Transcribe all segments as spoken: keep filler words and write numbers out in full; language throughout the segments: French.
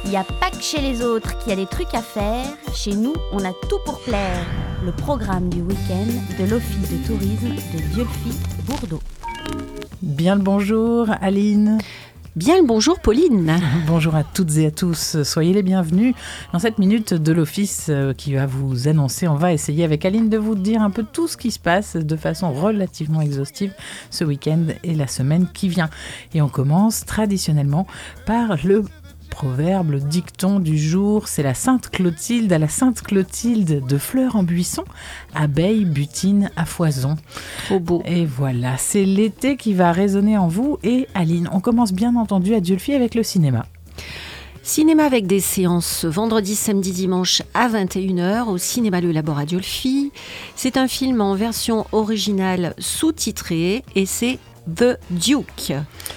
Il n'y a pas que chez les autres qu'il y a des trucs à faire. Chez nous, on a tout pour plaire. Le programme du week-end de l'Office de tourisme de Dieulefit-Bourdeaux. Bien le bonjour Aline. Bien le bonjour Pauline. Bonjour à toutes et à tous, soyez les bienvenus dans cette minute de l'Office qui va vous annoncer. On va essayer avec Aline de vous dire un peu tout ce qui se passe de façon relativement exhaustive ce week-end et la semaine qui vient. Et on commence traditionnellement par le proverbe, le dicton du jour, c'est la Sainte Clotilde, à la Sainte Clotilde de fleurs en buisson, abeilles butinent à foison. Trop beau. Et voilà, c'est l'été qui va résonner en vous. Et Aline, on commence bien entendu à Dieulefit avec le cinéma. Cinéma avec des séances vendredi, samedi, dimanche à vingt et une heures au cinéma Le Labor à Dieulefit. C'est un film en version originale sous-titrée et c'est The Duke.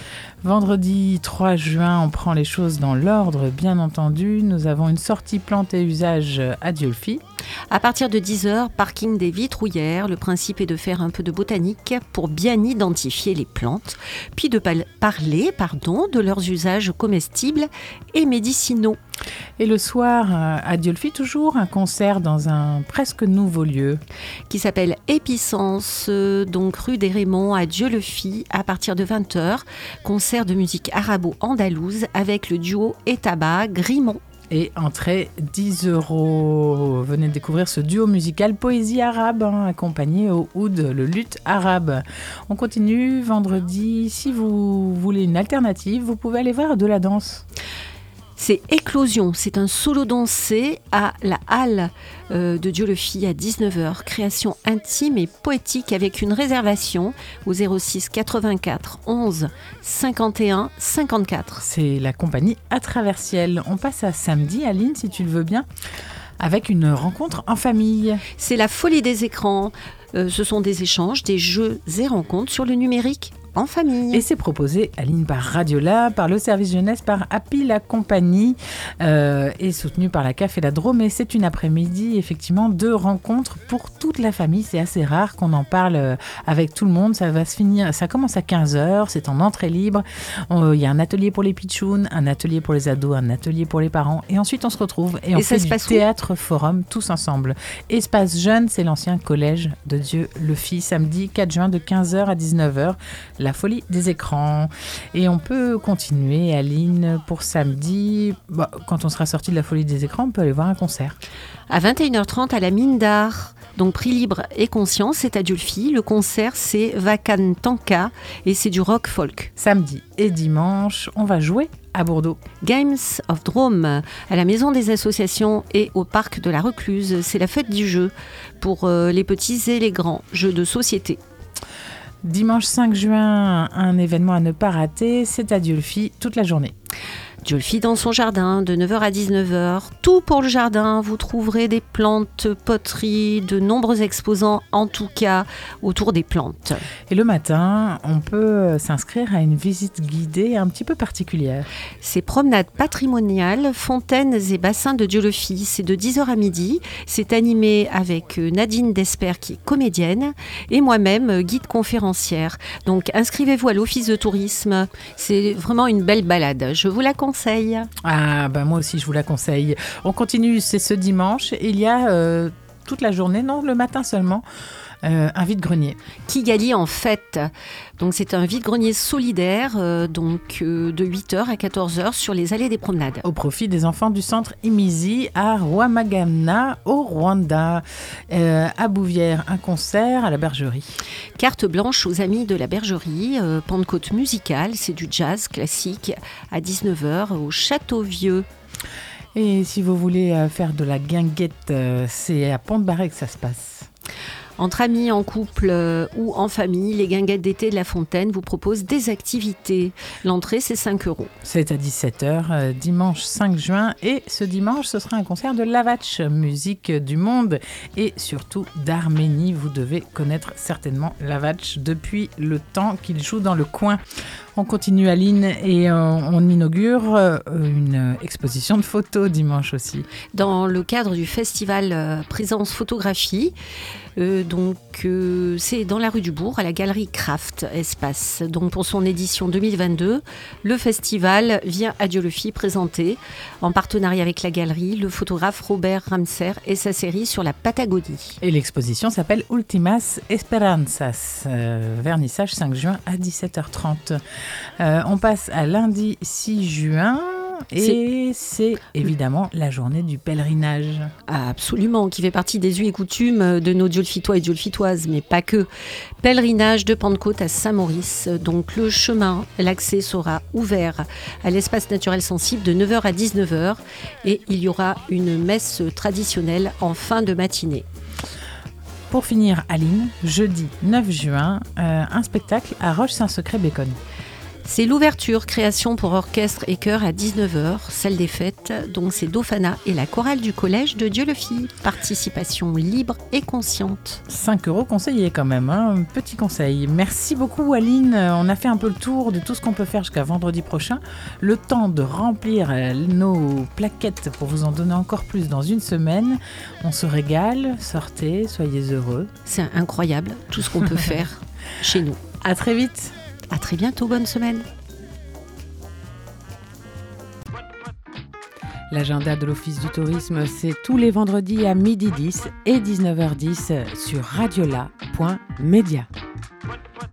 Vendredi trois juin, on prend les choses dans l'ordre, bien entendu. Nous avons une sortie plantes et usages à Dieulefit. À partir de dix heures, parking des Vitrouillères. Le principe est de faire un peu de botanique pour bien identifier les plantes, puis de pal- parler pardon, de leurs usages comestibles et médicinaux. Et le soir, à Dieulefit, toujours un concert dans un presque nouveau lieu. Qui s'appelle Épicence, donc rue des Raymonds à Dieulefit, à partir de vingt heures. Concert de musique arabo-andalouse avec le duo Etaba Grimont. Et entrée dix euros. Venez découvrir ce duo musical poésie arabe, hein, accompagné au oud, le luth arabe. On continue vendredi. Si vous voulez une alternative, vous pouvez aller voir de la danse. C'est Éclosion, c'est un solo dansé à la halle euh, de Dieulefit à dix-neuf heures. Création intime et poétique avec une réservation au zéro six quatre-vingt-quatre onze cinquante et un cinquante-quatre. C'est la compagnie à Traversiel. On passe à samedi, Aline, si tu le veux bien, avec une rencontre en famille. C'est la folie des écrans. Euh, ce sont des échanges, des jeux et rencontres sur le numérique en famille. Et c'est proposé, Aline, par Radiola, par le service jeunesse, par Happy la compagnie euh, et soutenu par la C A F et la Drôme. Et c'est une après-midi, effectivement, de rencontres pour toute la famille. C'est assez rare qu'on en parle avec tout le monde. Ça va se finir, ça commence à quinze heures, c'est en entrée libre. Il y a un atelier pour les pitchouns, un atelier pour les ados, un atelier pour les parents. Et ensuite, on se retrouve et on et fait du théâtre où forum tous ensemble. Espace Jeune, c'est l'ancien collège de Dieulefit, samedi quatre juin de quinze heures à dix-neuf heures. La folie des écrans. Et on peut continuer, Aline, pour samedi. Bah, quand on sera sorti de la folie des écrans, on peut aller voir un concert. À vingt et une heures trente à la Mine d'Art. Donc prix libre et conscience, c'est à Dieulefit. Le concert, c'est Vacan Tanka et c'est du rock folk. Samedi et dimanche, on va jouer à Bourdeaux. Games of Drôme, à la Maison des Associations et au Parc de la Recluse. C'est la fête du jeu pour euh, les petits et les grands. Jeux de société. Dimanche cinq juin, un événement à ne pas rater, c'est à Dieulefit toute la journée. Dieulefit dans son jardin, de neuf heures à dix-neuf heures. Tout pour le jardin, vous trouverez des plantes, poteries, de nombreux exposants, en tout cas, autour des plantes. Et le matin, on peut s'inscrire à une visite guidée un petit peu particulière. C'est promenade patrimoniale, fontaines et bassins de Dieulefit. C'est de dix heures à midi. C'est animé avec Nadine Desper, qui est comédienne, et moi-même, guide conférencière. Donc, inscrivez-vous à l'Office de tourisme. C'est vraiment une belle balade. Je vous la conseille. Ah, bah moi aussi, je vous la conseille. On continue, c'est ce dimanche. Il y a euh, toute la journée, non, le matin seulement, euh, un vide-grenier. Kigali en fête. Donc, c'est un vide-grenier solidaire euh, donc, euh, de huit heures à quatorze heures sur les allées des promenades. Au profit des enfants du centre Imizi à Rwamagana, au Rwanda. Euh, à Bouvière, un concert à la Bergerie. Carte blanche aux amis de la Bergerie. Euh, Pentecôte musicale, c'est du jazz classique à dix-neuf heures au Château-Vieux. Et si vous voulez euh, faire de la guinguette, euh, c'est à Pont-de-Barret que ça se passe. Entre amis, en couple euh, ou en famille, les guinguettes d'été de La Fontaine vous proposent des activités. L'entrée, c'est cinq euros. C'est à dix-sept heures, euh, dimanche cinq juin. Et ce dimanche, ce sera un concert de Lavatch, musique du monde et surtout d'Arménie. Vous devez connaître certainement Lavatch depuis le temps qu'il joue dans le coin. On continue Aline et euh, on inaugure euh, une exposition de photos dimanche aussi. Dans le cadre du festival euh, Présence Photographie, euh, donc euh, c'est dans la rue du Bourg, à la galerie Craft Espace. Donc pour son édition deux mille vingt-deux, le festival vient à Dieulefit présenter, en partenariat avec la galerie, le photographe Robert Ramser et sa série sur la Patagonie. Et l'exposition s'appelle Ultimas Esperanzas, euh, vernissage cinq juin à dix-sept heures trente. Euh, on passe à lundi six juin. Et c'est... c'est évidemment la journée du pèlerinage. Absolument, qui fait partie des us et coutumes de nos Dieulefitois et Dieulefitoises, mais pas que. Pèlerinage de Pentecôte à Saint-Maurice. Donc le chemin, l'accès sera ouvert à l'espace naturel sensible de neuf heures à dix-neuf heures et il y aura une messe traditionnelle en fin de matinée. Pour finir, Aline, jeudi neuf juin, euh, un spectacle à Roche-Saint-Secret-Bécon. C'est l'ouverture création pour orchestre et chœur à dix-neuf heures, salle des fêtes. Donc c'est Dofana et la chorale du collège de Dieulefit. Participation libre et consciente. cinq euros conseillés quand même, hein. Petit conseil. Merci beaucoup Aline. On a fait un peu le tour de tout ce qu'on peut faire jusqu'à vendredi prochain. Le temps de remplir nos plaquettes pour vous en donner encore plus dans une semaine. On se régale, sortez, soyez heureux. C'est incroyable tout ce qu'on peut faire chez nous. À très vite. À très bientôt, bonne semaine. L'agenda de l'Office du tourisme, c'est tous les vendredis à midi dix et dix-neuf heures dix sur radiola point media.